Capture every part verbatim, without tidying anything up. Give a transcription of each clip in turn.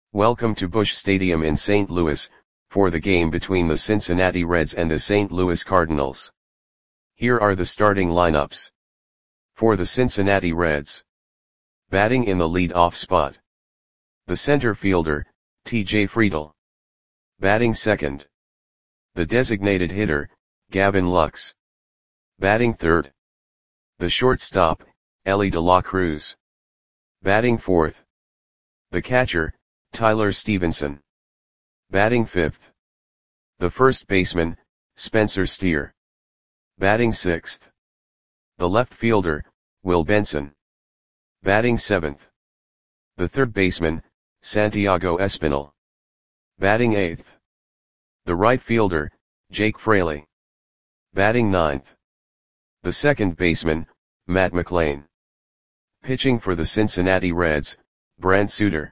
Welcome to Busch Stadium in Saint Louis, for the game between the Cincinnati Reds and the Saint Louis Cardinals. Here are the starting lineups. For the Cincinnati Reds. Batting in the lead-off spot. The center fielder, T J Friedl. Batting second. The designated hitter, Gavin Lux. Batting third. The shortstop, Elly De La Cruz. Batting fourth. The catcher, Tyler Stephenson. Batting fifth. The first baseman, Spencer Steer. Batting sixth. The left fielder, Will Benson. Batting seventh. The third baseman, Santiago Espinal. Batting eighth. The right fielder, Jake Fraley. Batting ninth. The second baseman, Matt McLain. Pitching for the Cincinnati Reds, Brent Suter.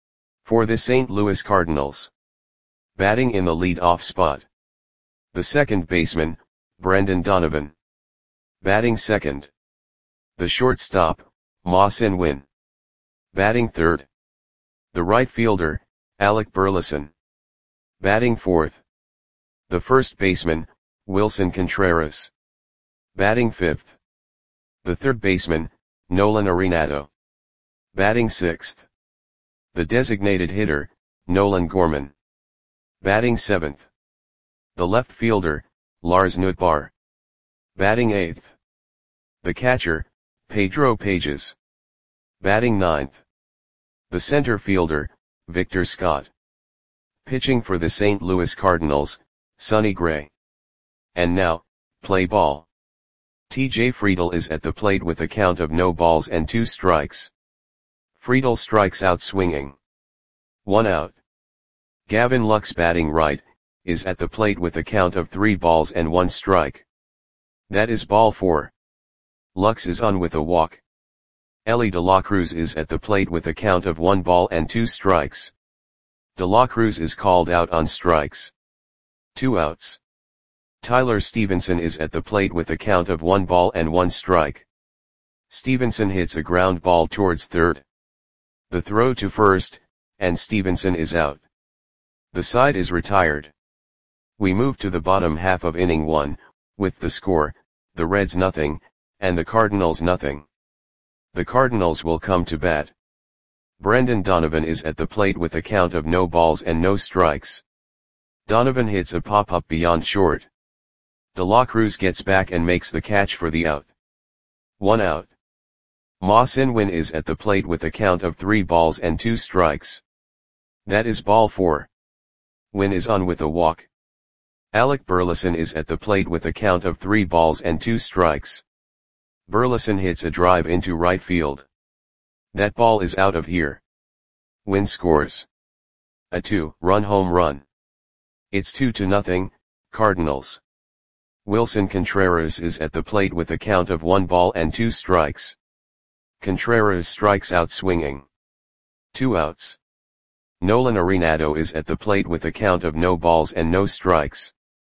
For the Saint Louis Cardinals. Batting in the lead-off spot. The second baseman, Brendan Donovan. Batting second. The shortstop, Ma-Sin Win. Batting third. The right fielder, Alec Burleson. Batting fourth. The first baseman, Wilson Contreras. Batting fifth. The third baseman, Nolan Arenado. Batting sixth. The designated hitter, Nolan Gorman. Batting seventh. The left fielder, Lars Nootbaar. Batting eighth. The catcher, Pedro Pages. Batting ninth. The center fielder, Victor Scott. Pitching for the Saint Louis Cardinals, Sonny Gray. And now, play ball. T J Friedl is at the plate with a count of no balls and two strikes. Friedl strikes out swinging. One out. Gavin Lux, batting right, is at the plate with a count of three balls and one strike. That is ball four. Lux is on with a walk. Elly De La Cruz is at the plate with a count of one ball and two strikes. De La Cruz is called out on strikes. Two outs. Tyler Stephenson is at the plate with a count of one ball and one strike. Stephenson hits a ground ball towards third. The throw to first, and Stephenson is out. The side is retired. We move to the bottom half of inning one, with the score, the Reds nothing, and the Cardinals nothing. The Cardinals will come to bat. Brendan Donovan is at the plate with a count of no balls and no strikes. Donovan hits a pop-up beyond short. De La Cruz gets back and makes the catch for the out. One out. Ma-Sin Win is at the plate with a count of three balls and two strikes. That is ball four. Win is on with a walk. Alec Burleson is at the plate with a count of three balls and two strikes. Burleson hits a drive into right field. That ball is out of here. Win scores a two-run home run. It's two to nothing, Cardinals. Wilson Contreras is at the plate with a count of one ball and two strikes. Contreras strikes out swinging. Two outs. Nolan Arenado is at the plate with a count of no balls and no strikes.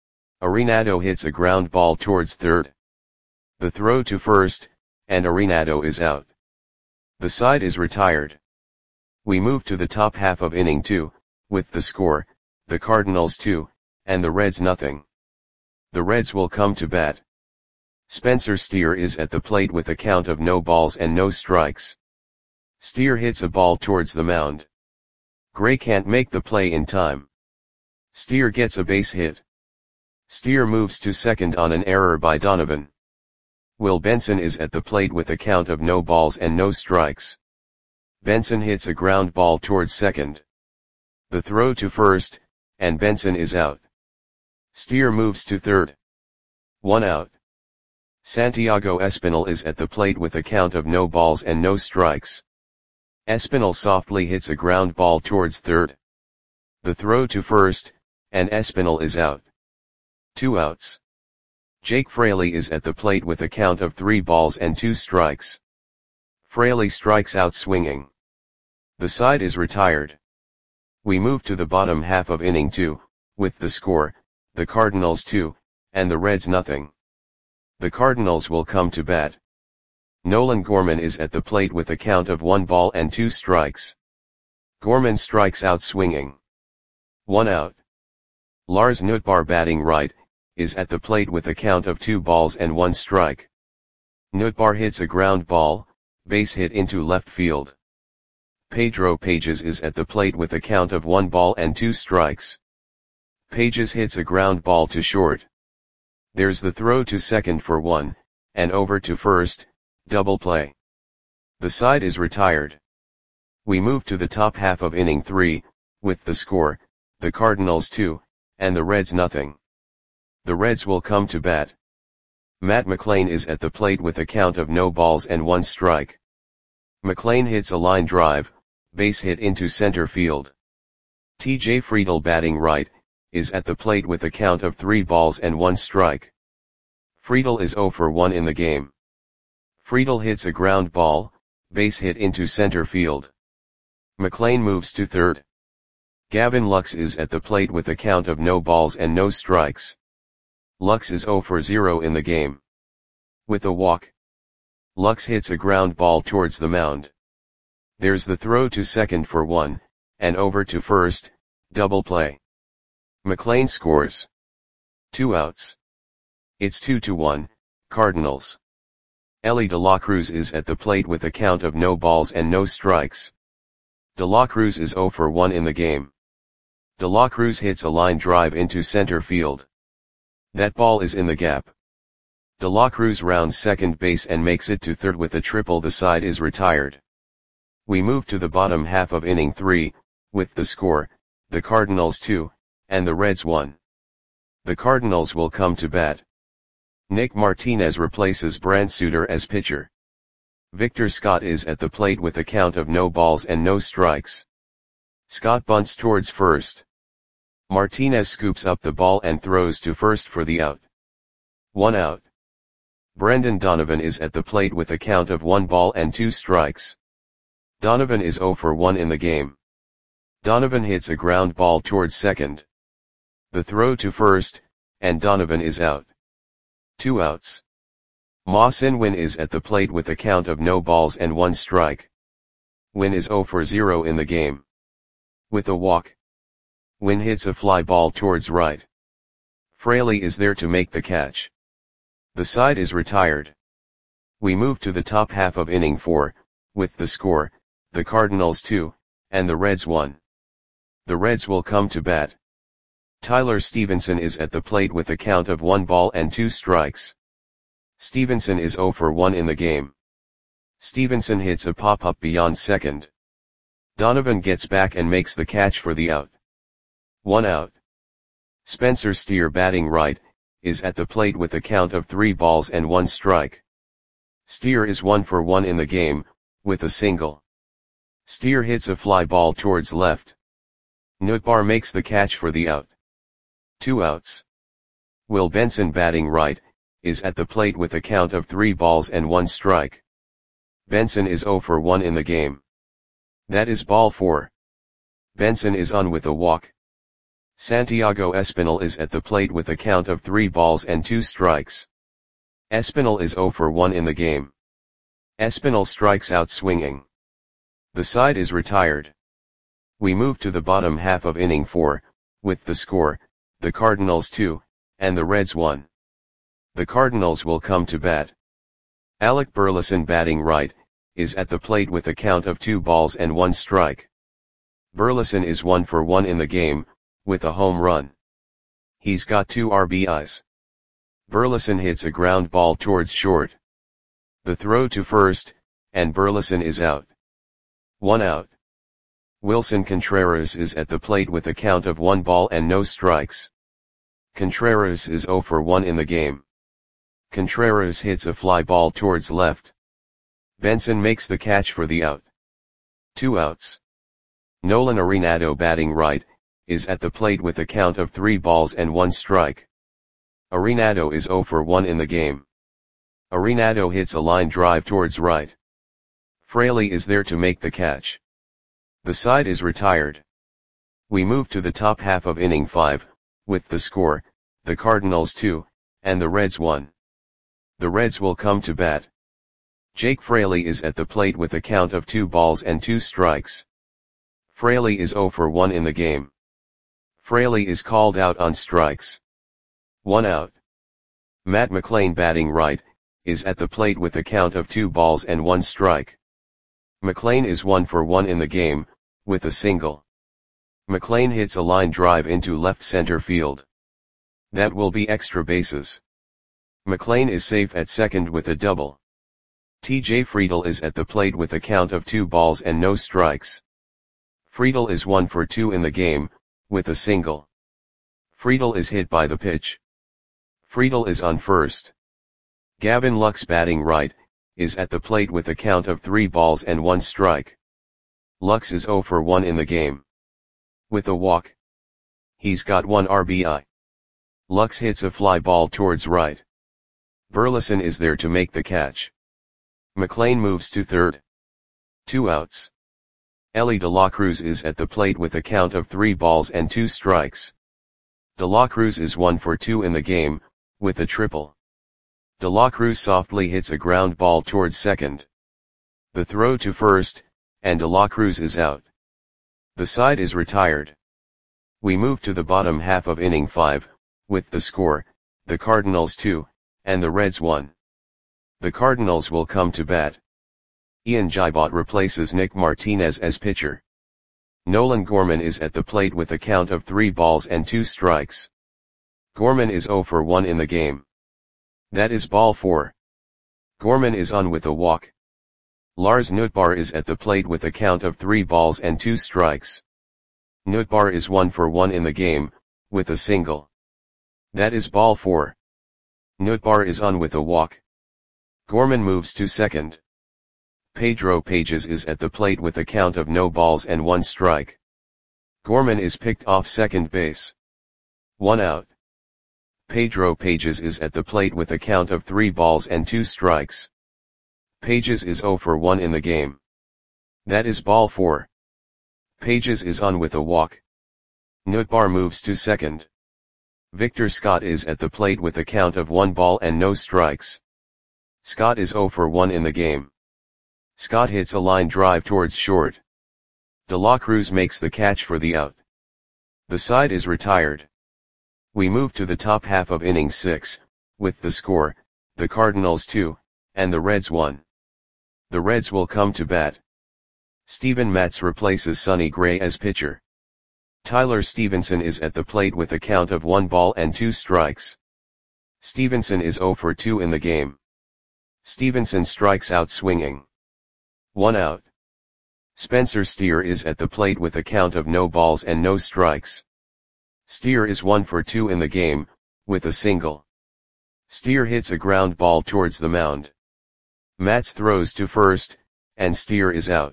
Arenado hits a ground ball towards third. The throw to first, and Arenado is out. The side is retired. We move to the top half of inning two, with the score, the Cardinals two, and the Reds nothing. The Reds will come to bat. Spencer Steer is at the plate with a count of no balls and no strikes. Steer hits a ball towards the mound. Gray can't make the play in time. Steer gets a base hit. Steer moves to second on an error by Donovan. Will Benson is at the plate with a count of no balls and no strikes. Benson hits a ground ball towards second. The throw to first, and Benson is out. Steer moves to third. One out. Santiago Espinal is at the plate with a count of no balls and no strikes. Espinal softly hits a ground ball towards third. The throw to first, and Espinal is out. Two outs. Jake Fraley is at the plate with a count of three balls and two strikes. Fraley strikes out swinging. The side is retired. We move to the bottom half of inning two, with the score, the Cardinals two, and the Reds nothing. The Cardinals will come to bat. Nolan Gorman is at the plate with a count of one ball and two strikes. Gorman strikes out swinging. One out. Lars Nootbaar batting right, is at the plate with a count of two balls and one strike. Nootbaar hits a ground ball, base hit into left field. Pedro Pages is at the plate with a count of one ball and two strikes. Pages hits a ground ball to short. There's the throw to second for one, and over to first, double play. The side is retired. We move to the top half of inning three, with the score, the Cardinals two, and the Reds nothing. The Reds will come to bat. Matt McLain is at the plate with a count of no balls and one strike. McLain hits a line drive, base hit into center field. T J Friedl batting right, is at the plate with a count of three balls and one strike. Friedl is oh for one in the game. Friedl hits a ground ball, base hit into center field. McLain moves to third. Gavin Lux is at the plate with a count of no balls and no strikes. Lux is oh for zero in the game. With a walk. Lux hits a ground ball towards the mound. There's the throw to second for one, and over to first, double play. McLain scores. Two outs. It's two to one, Cardinals. Elly De La Cruz is at the plate with a count of no balls and no strikes. De La Cruz is oh for one in the game. De La Cruz hits a line drive into center field. That ball is in the gap. De La Cruz rounds second base and makes it to third with a triple. The side is retired. We move to the bottom half of inning three, with the score, the Cardinals two, and the Reds one. The Cardinals will come to bat. Nick Martinez replaces Brant Suter as pitcher. Victor Scott is at the plate with a count of no balls and no strikes. Scott bunts towards first. Martinez scoops up the ball and throws to first for the out. One out. Brendan Donovan is at the plate with a count of one ball and two strikes. Donovan is oh for one in the game. Donovan hits a ground ball towards second. The throw to first, and Donovan is out. Two outs. Ma Sin-Win is at the plate with a count of no balls and one strike. Win is oh for zero in the game. With a walk. Win hits a fly ball towards right. Fraley is there to make the catch. The side is retired. We move to the top half of inning four, with the score, the Cardinals two, and the Reds one. The Reds will come to bat. Tyler Stevenson is at the plate with a count of one ball and two strikes. Stevenson is oh for one in the game. Stevenson hits a pop-up beyond second. Donovan gets back and makes the catch for the out. One out. Spencer Steer batting right, is at the plate with a count of three balls and one strike. Steer is one for one in the game, with a single. Steer hits a fly ball towards left. Nootbaar makes the catch for the out. Two outs. Will Benson batting right, is at the plate with a count of three balls and one strike. Benson is oh for one in the game. That is ball four. Benson is on with a walk. Santiago Espinal is at the plate with a count of three balls and two strikes. Espinal is oh for one in the game. Espinal strikes out swinging. The side is retired. We move to the bottom half of inning four, with the score, the Cardinals two, and the Reds one. The Cardinals will come to bat. Alec Burleson batting right, is at the plate with a count of two balls and one strike. Burleson is one for one in the game, with a home run. He's got two R B Is. Burleson hits a ground ball towards short. The throw to first, and Burleson is out. One out. Wilson Contreras is at the plate with a count of one ball and no strikes. Contreras is oh for one in the game. Contreras hits a fly ball towards left. Benson makes the catch for the out. Two outs. Nolan Arenado batting right, is at the plate with a count of three balls and one strike. Arenado is oh for one in the game. Arenado hits a line drive towards right. Fraley is there to make the catch. The side is retired. We move to the top half of inning five, with the score, the Cardinals two, and the Reds one. The Reds will come to bat. Jake Fraley is at the plate with a count of two balls and two strikes. Fraley is zero for one in the game. Fraley is called out on strikes. One out. Matt McLain, batting right, is at the plate with a count of two balls and one strike. McLain is one for one in the game, with a single. McLain hits a line drive into left center field. That will be extra bases. McLain is safe at second with a double. T J Friedl is at the plate with a count of two balls and no strikes. Friedl is one for two in the game, with a single. Friedl is hit by the pitch. Friedl is on first. Gavin Lux, batting right, is at the plate with a count of three balls and one strike. Lux is zero for one in the game. With a walk. He's got one R B I. Lux hits a fly ball towards right. Burleson is there to make the catch. McLain moves to third. Two outs. Elly De La Cruz is at the plate with a count of three balls and two strikes. De La Cruz is one for two in the game, with a triple. De La Cruz softly hits a ground ball towards second. The throw to first, and De La Cruz is out. The side is retired. We move to the bottom half of inning five, with the score, the Cardinals two, and the Reds one. The Cardinals will come to bat. Ian Gibot replaces Nick Martinez as pitcher. Nolan Gorman is at the plate with a count of three balls and two strikes. Gorman is zero for one in the game. That is ball four. Gorman is on with a walk. Lars Nootbaar is at the plate with a count of three balls and two strikes. Nootbaar is one for one in the game, with a single. That is ball four. Nootbaar is on with a walk. Gorman moves to second. Pedro Pages is at the plate with a count of no balls and one strike. Gorman is picked off second base. One out. Pedro Pages is at the plate with a count of three balls and two strikes. Pages is zero for one in the game. That is ball four. Pages is on with a walk. Nootbaar moves to second. Victor Scott is at the plate with a count of one ball and no strikes. Scott is zero for one in the game. Scott hits a line drive towards short. De La Cruz makes the catch for the out. The side is retired. We move to the top half of inning six, with the score, the Cardinals two, and the Reds one. The Reds will come to bat. Steven Matz replaces Sonny Gray as pitcher. Tyler Stevenson is at the plate with a count of one ball and two strikes. Stevenson is zero for two in the game. Stevenson strikes out swinging. One out. Spencer Steer is at the plate with a count of no balls and no strikes. Steer is one for two in the game, with a single. Steer hits a ground ball towards the mound. Matz throws to first, and Steer is out.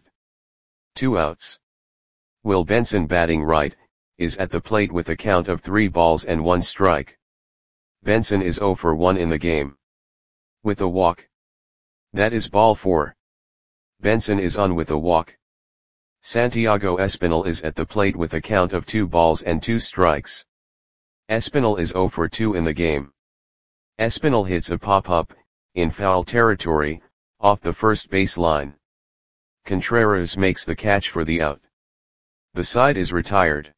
Two outs. Will Benson, batting right, is at the plate with a count of three balls and one strike. Benson is zero for one in the game. With a walk. That is ball four. Benson is on with a walk. Santiago Espinal is at the plate with a count of two balls and two strikes. Espinal is zero for two in the game. Espinal hits a pop-up, in foul territory, off the first base line. Contreras makes the catch for the out. The side is retired.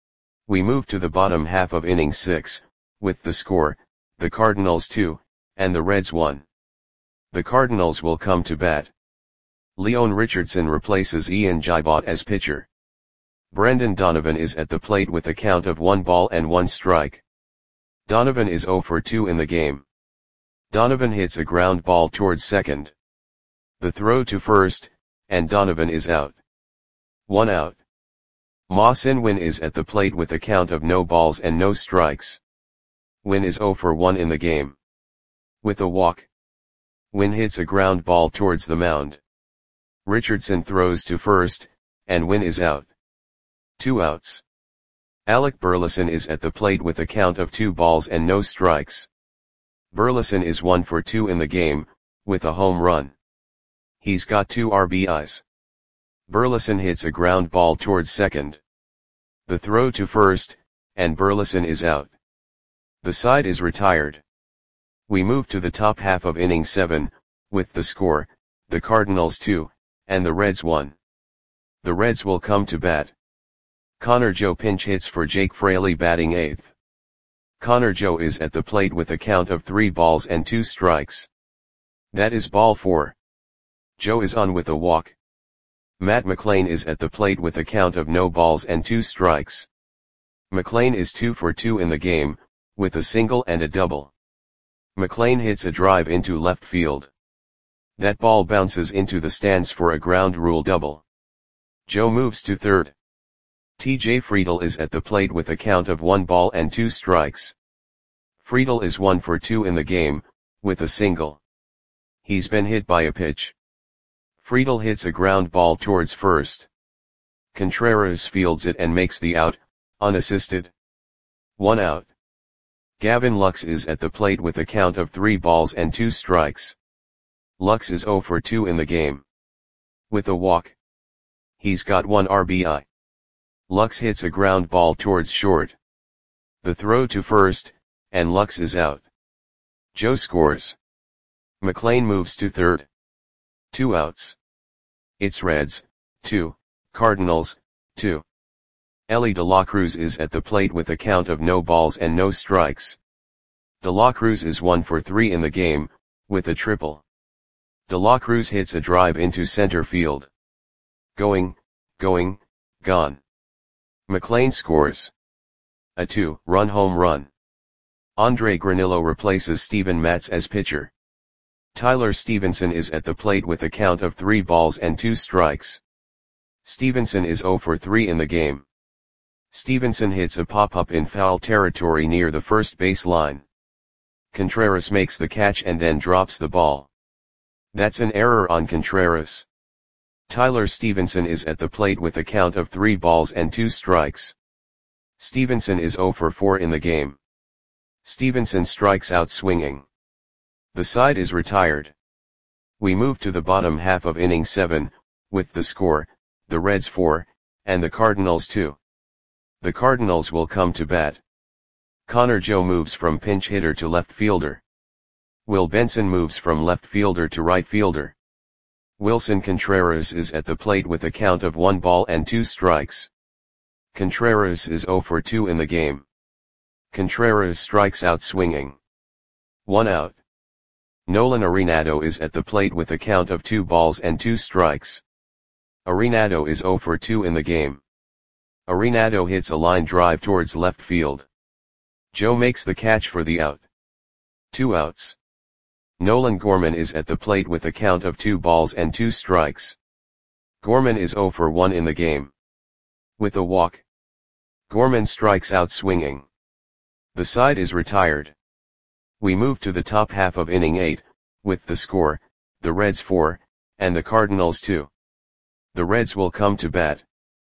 We move to the bottom half of inning six, with the score, the Cardinals two, and the Reds one. The Cardinals will come to bat. Leon Richardson replaces Ian Gibot as pitcher. Brendan Donovan is at the plate with a count of one ball and one strike. Donovan is zero for two in the game. Donovan hits a ground ball towards second. The throw to first, and Donovan is out. One out. Ma Sin-Win is at the plate with a count of no balls and no strikes. Win is zero for one in the game. With a walk. Win hits a ground ball towards the mound. Richardson throws to first, and Win is out. Two outs. Alec Burleson is at the plate with a count of two balls and no strikes. Burleson is one for two in the game, with a home run. He's got two R B Is. Burleson hits a ground ball towards second. The throw to first, and Burleson is out. The side is retired. We move to the top half of inning seven, with the score, the Cardinals two, and the Reds one. The Reds will come to bat. Connor Joe pinch hits for Jake Fraley batting eighth. Connor Joe is at the plate with a count of three balls and two strikes. That is ball four. Joe is on with a walk. Matt McLain is at the plate with a count of no balls and two strikes. McLain is two for two in the game, with a single and a double. McLain hits a drive into left field. That ball bounces into the stands for a ground rule double. Joe moves to third. T J Friedl is at the plate with a count of one ball and two strikes. Friedl is one for two in the game, with a single. He's been hit by a pitch. Friedl hits a ground ball towards first. Contreras fields it and makes the out, unassisted. One out. Gavin Lux is at the plate with a count of three balls and two strikes. Lux is zero for two in the game. With a walk. He's got one R B I. Lux hits a ground ball towards short. The throw to first, and Lux is out. Joe scores. McLain moves to third. Two outs. It's Reds, two, Cardinals, two. Elly De La Cruz is at the plate with a count of no balls and no strikes. De La Cruz is one for three in the game, with a triple. De La Cruz hits a drive into center field. Going, going, gone. McLain scores. A two-run home run. Andre Granillo replaces Steven Matz as pitcher. Tyler Stevenson is at the plate with a count of three balls and two strikes. Stevenson is zero for three in the game. Stevenson hits a pop-up in foul territory near the first base line. Contreras makes the catch and then drops the ball. That's an error on Contreras. Tyler Stevenson is at the plate with a count of three balls and two strikes. Stevenson is zero for four in the game. Stevenson strikes out swinging. The side is retired. We move to the bottom half of inning seven, with the score, the Reds four, and the Cardinals two. The Cardinals will come to bat. Connor Joe moves from pinch hitter to left fielder. Will Benson moves from left fielder to right fielder. Wilson Contreras is at the plate with a count of one ball and two strikes. Contreras is zero for two in the game. Contreras strikes out swinging. One out. Nolan Arenado is at the plate with a count of two balls and two strikes. Arenado is zero for two in the game. Arenado hits a line drive towards left field. Joe makes the catch for the out. Two outs. Nolan Gorman is at the plate with a count of two balls and two strikes. Gorman is zero for one in the game. With a walk. Gorman strikes out swinging. The side is retired. We move to the top half of inning eight, with the score, the Reds four, and the Cardinals two. The Reds will come to bat.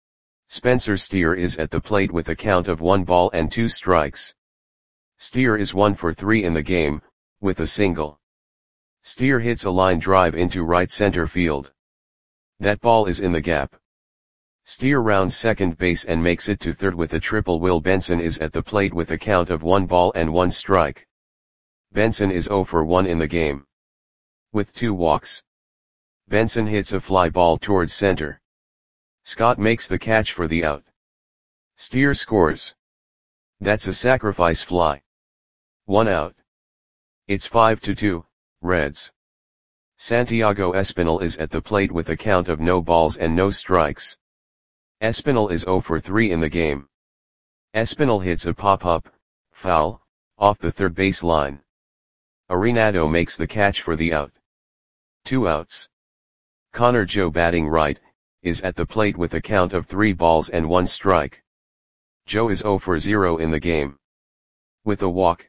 Spencer Steer is at the plate with a count of one ball and two strikes. Steer is one for three in the game, with a single. Steer hits a line drive into right center field. That ball is in the gap. Steer rounds second base and makes it to third with a triple. Will Benson is at the plate with a count of one ball and one strike. Benson is zero for one in the game. With two walks. Benson hits a fly ball towards center. Scott makes the catch for the out. Steer scores. That's a sacrifice fly. One out. It's five to two, Reds. Santiago Espinal is at the plate with a count of no balls and no strikes. Espinal is zero for three in the game. Espinal hits a pop-up, foul, off the third base line. Arenado makes the catch for the out. Two outs. Connor Joe batting right, is at the plate with a count of three balls and one strike. Joe is zero for zero in the game. With a walk.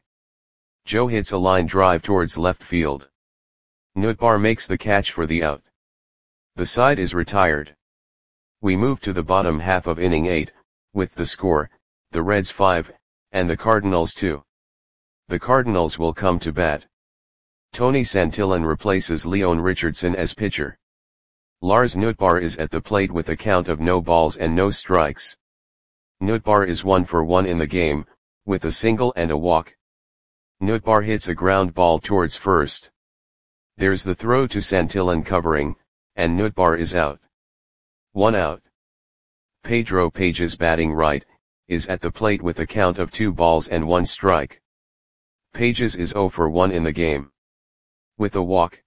Joe hits a line drive towards left field. Nootbaar makes the catch for the out. The side is retired. We move to the bottom half of inning eight, with the score, the Reds five, and the Cardinals two. The Cardinals will come to bat. Tony Santillan replaces Leon Richardson as pitcher. Lars Nootbaar is at the plate with a count of no balls and no strikes. Nootbaar is one for one in the game, with a single and a walk. Nootbaar hits a ground ball towards first. There's the throw to Santillan covering, and Nootbaar is out. One out. Pedro Pages batting right, is at the plate with a count of two balls and one strike. Pages is zero for one in the game. With a walk,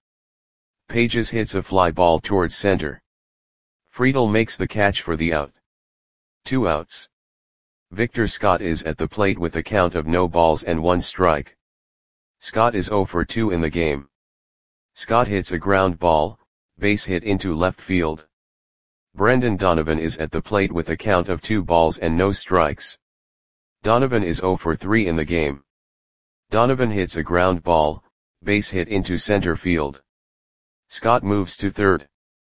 Pages hits a fly ball towards center. Friedel makes the catch for the out. Two outs. Victor Scott is at the plate with a count of no balls and one strike. Scott is zero for two in the game. Scott hits a ground ball, base hit into left field. Brendan Donovan is at the plate with a count of two balls and no strikes. Donovan is zero for three in the game. Donovan hits a ground ball, base hit into center field. Scott moves to third.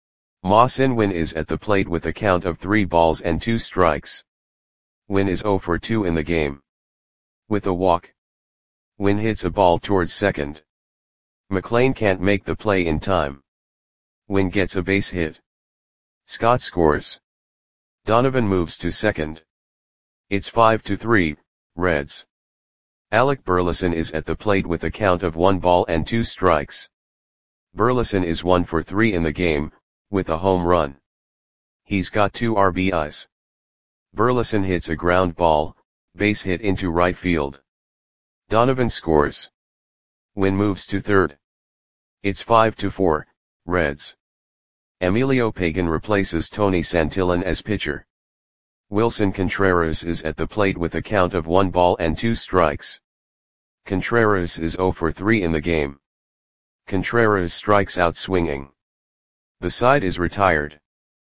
Ma Sin-win is at the plate with a count of three balls and two strikes. Win is zero for two in the game. With a walk, Win hits a ball towards second. McLean can't make the play in time. Win gets a base hit. Scott scores. Donovan moves to second. It's five to three, Reds. Alec Burleson is at the plate with a count of one ball and two strikes. Burleson is one for three in the game, with a home run. He's got two R B Is. Burleson hits a ground ball, base hit into right field. Donovan scores. Win moves to third. It's five to four, Reds. Emilio Pagan replaces Tony Santillan as pitcher. Wilson Contreras is at the plate with a count of one ball and two strikes. Contreras is zero for three in the game. Contreras strikes out swinging. The side is retired.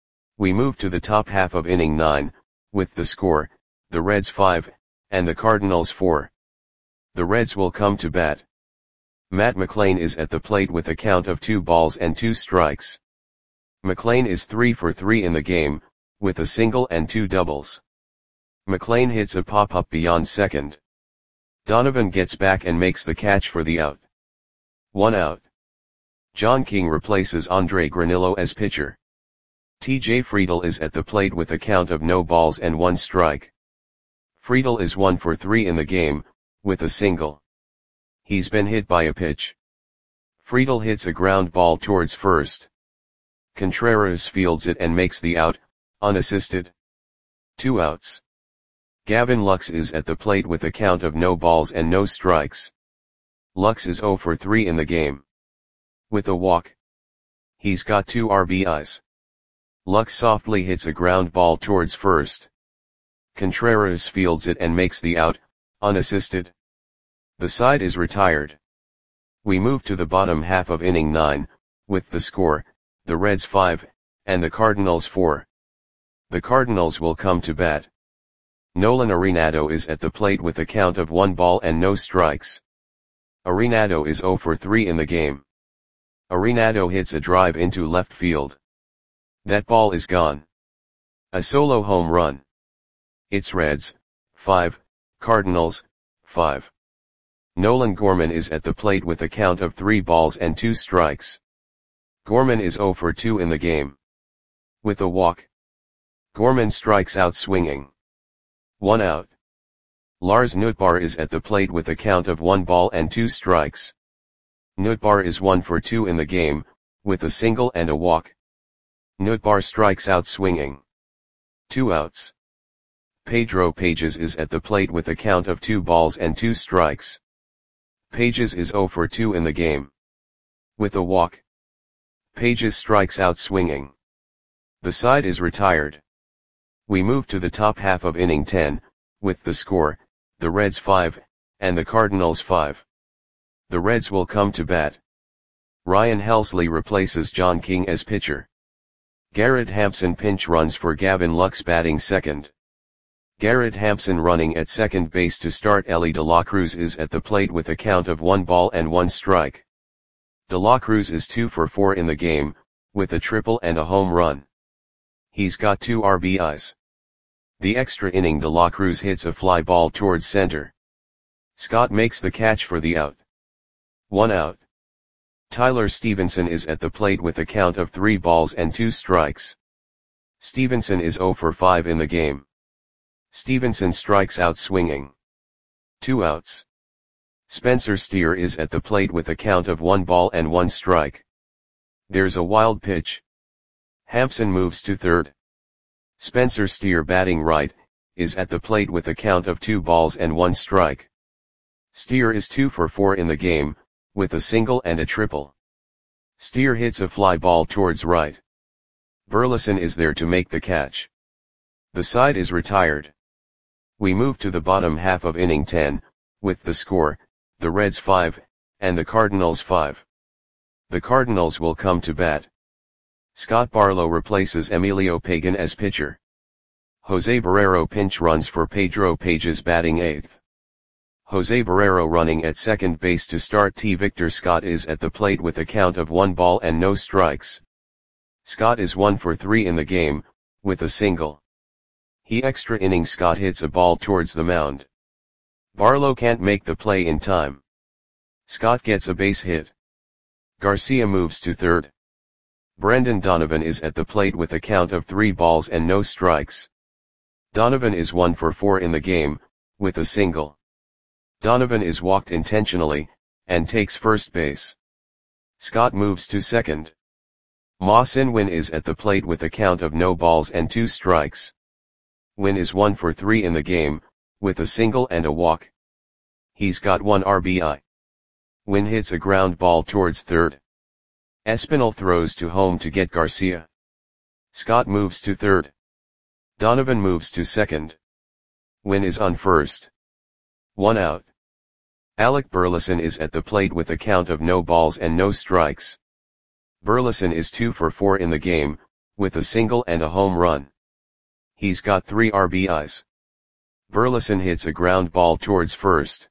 We move to the top half of inning nine, with the score, the Reds five, and the Cardinals four. The Reds will come to bat. Matt McLean is at the plate with a count of two balls and two strikes. McLean is three for three in the game, with a single and two doubles. McLean hits a pop-up beyond second. Donovan gets back and makes the catch for the out. One out. John King replaces Andre Granillo as pitcher. T J Friedel is at the plate with a count of no balls and one strike. Friedel is one for three in the game, with a single. He's been hit by a pitch. Friedel hits a ground ball towards first. Contreras fields it and makes the out, unassisted. Two outs. Gavin Lux is at the plate with a count of no balls and no strikes. Lux is zero for three in the game. With a walk, he's got two R B Is. Lux softly hits a ground ball towards first. Contreras fields it and makes the out, unassisted. The side is retired. We move to the bottom half of inning nine, with the score, the Reds five, and the Cardinals four. The Cardinals will come to bat. Nolan Arenado is at the plate with a count of one ball and no strikes. Arenado is zero for three in the game. Arenado hits a drive into left field. That ball is gone. A solo home run. It's Reds, five, Cardinals, five. Nolan Gorman is at the plate with a count of three balls and two strikes. Gorman is zero for two in the game. With a walk, Gorman strikes out swinging. One out. Lars Nootbaar is at the plate with a count of one ball and two strikes. Nootbaar is one for two in the game, with a single and a walk. Nootbaar strikes out swinging. Two outs. Pedro Pages is at the plate with a count of two balls and two strikes. Pages is zero for two in the game. With a walk, Pages strikes out swinging. The side is retired. We move to the top half of inning ten, with the score, the Reds five, and the Cardinals five. The Reds will come to bat. Ryan Helsley replaces John King as pitcher. Garrett Hampson pinch runs for Gavin Lux batting second. Garrett Hampson running at second base to start. Ellie De La Cruz is at the plate with a count of one ball and one strike. De La Cruz is two for four in the game, with a triple and a home run. He's got two R B Is. The extra inning, De La Cruz hits a fly ball towards center. Scott makes the catch for the out. One out. Tyler Stevenson is at the plate with a count of three balls and two strikes. Stevenson is zero for five in the game. Stevenson strikes out swinging. Two outs. Spencer Steer is at the plate with a count of one ball and one strike. There's a wild pitch. Hampson moves to third. Spencer Steer batting right, is at the plate with a count of two balls and one strike. Steer is two for four in the game, with a single and a triple. Steer hits a fly ball towards right. Burleson is there to make the catch. The side is retired. We move to the bottom half of inning ten, with the score, the Reds five, and the Cardinals five. The Cardinals will come to bat. Scott Barlow replaces Emilio Pagan as pitcher. Jose Barrero pinch runs for Pedro Pages batting eighth. Jose Barrero running at second base to start. T. Victor Scott is at the plate with a count of one ball and no strikes. Scott is one for three in the game, with a single. He extra inning. Scott hits a ball towards the mound. Barlow can't make the play in time. Scott gets a base hit. Garcia moves to third. Brendan Donovan is at the plate with a count of three balls and no strikes. Donovan is one for four in the game, with a single. Donovan is walked intentionally, and takes first base. Scott moves to second. Ma Sin-Win is at the plate with a count of no balls and two strikes. Win is one for three in the game, with a single and a walk. He's got one R B I. Win hits a ground ball towards third. Espinal throws to home to get Garcia. Scott moves to third. Donovan moves to second. Win is on first. One out. Alec Burleson is at the plate with a count of no balls and no strikes. Burleson is two for four in the game, with a single and a home run. He's got three R B Is. Burleson hits a ground ball towards first.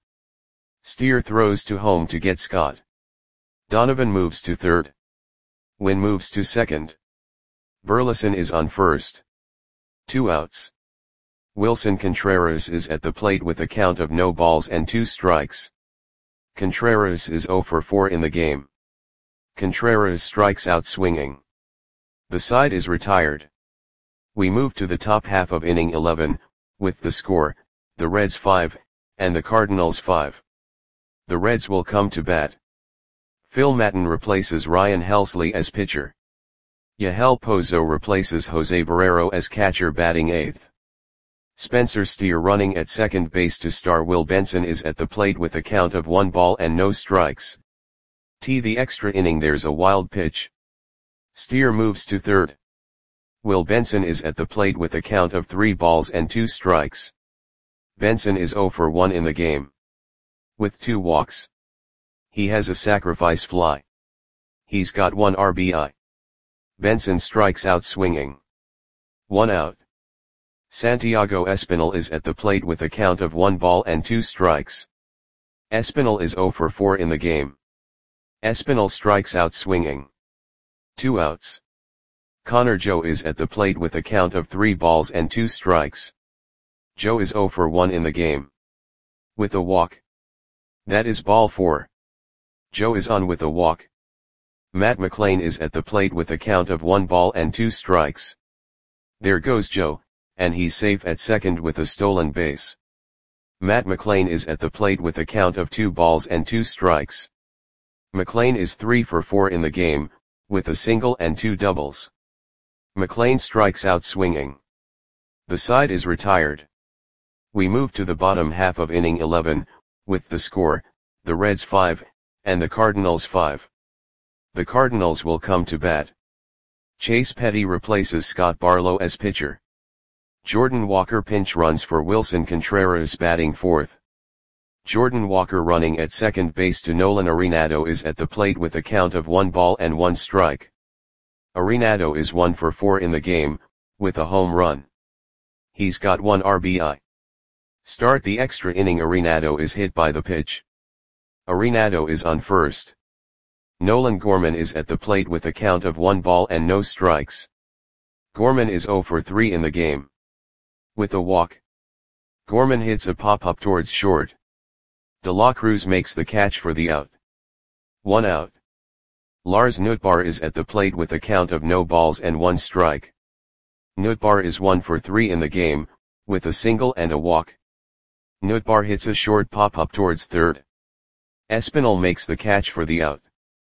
Steer throws to home to get Scott. Donovan moves to third. Win moves to second. Burleson is on first. Two outs. Wilson Contreras is at the plate with a count of no balls and two strikes. Contreras is zero for four in the game. Contreras strikes out swinging. The side is retired. We move to the top half of inning eleven, with the score, the Reds five, and the Cardinals five. The Reds will come to bat. Phil Maton replaces Ryan Helsley as pitcher. Yahel Pozo replaces Jose Barrero as catcher batting eighth. Spencer Steer running at second base to star. Will Benson is at the plate with a count of one ball and no strikes. T. The extra inning. There's a wild pitch. Steer moves to third. Will Benson is at the plate with a count of three balls and two strikes. Benson is zero for one in the game, with two walks. He has a sacrifice fly. He's got one R B I. Benson strikes out swinging. One out. Santiago Espinal is at the plate with a count of one ball and two strikes. Espinal is zero for four in the game. Espinal strikes out swinging. Two outs. Connor Joe is at the plate with a count of three balls and two strikes. Joe is zero for one in the game, with a walk. That is ball four. Joe is on with a walk. Matt McLain is at the plate with a count of one ball and two strikes. There goes Joe, and he's safe at second with a stolen base. Matt McLain is at the plate with a count of two balls and two strikes. McLain is three for four in the game, with a single and two doubles. McLain strikes out swinging. The side is retired. We move to the bottom half of inning eleven, with the score, the Reds five, and the Cardinals five. The Cardinals will come to bat. Chase Petty replaces Scott Barlow as pitcher. Jordan Walker pinch runs for Wilson Contreras batting fourth. Jordan Walker running at second base to Nolan Arenado is at the plate with a count of one ball and one strike. Arenado is one for four in the game, with a home run. He's got one R B I. Start the extra inning. Arenado is hit by the pitch. Arenado is on first. Nolan Gorman is at the plate with a count of one ball and no strikes. Gorman is zero for three in the game, with a walk. Gorman hits a pop-up towards short. De La Cruz makes the catch for the out. One out. Lars Nootbaar is at the plate with a count of no balls and one strike. Nootbaar is one for three in the game, with a single and a walk. Nootbaar hits a short pop-up towards third. Espinal makes the catch for the out.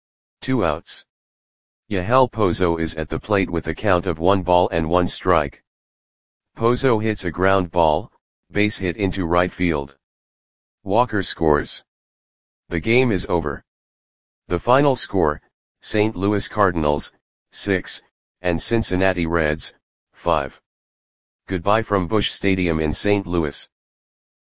Two outs. Yahel Pozo is at the plate with a count of one ball and one strike. Pozo hits a ground ball, base hit into right field. Walker scores. The game is over. The final score, Saint Louis Cardinals, six, and Cincinnati Reds, five. Goodbye from Busch Stadium in Saint Louis.